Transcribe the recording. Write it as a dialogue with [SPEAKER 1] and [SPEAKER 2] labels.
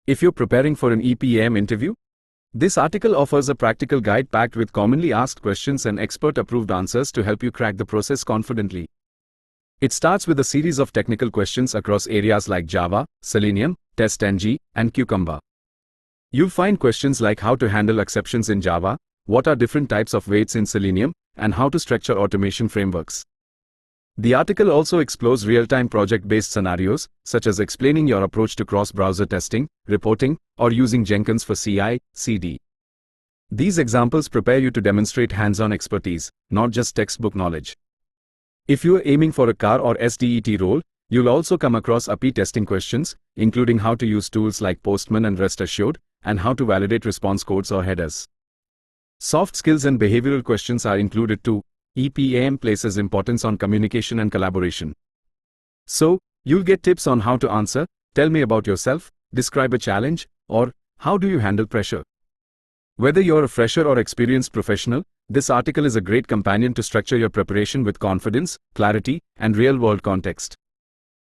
[SPEAKER 1] If you're preparing for an EPAM interview, this article offers a practical guide packed with commonly asked questions and expert-approved answers to help you crack the process confidently. It starts with a series of technical questions across areas like Java, Selenium, TestNG, and Cucumber. You'll find questions like how to handle exceptions in Java, what are different types of weights in Selenium, and how to structure automation frameworks. The article also explores real-time project-based scenarios, such as explaining your approach to cross-browser testing, reporting, or using Jenkins for CI/CD. These examples prepare you to demonstrate hands-on expertise, not just textbook knowledge. If you are aiming for a car or SDET role, you'll also come across API testing questions, including how to use tools like Postman and Rest Assured, and how to validate response codes or headers. Soft skills and behavioral questions are included too. EPAM places importance on communication and collaboration. So, you'll get tips on how to answer, tell me about yourself, describe a challenge, or how do you handle pressure. Whether you're a fresher or experienced professional, this article is a great companion to structure your preparation with confidence, clarity, and real-world context.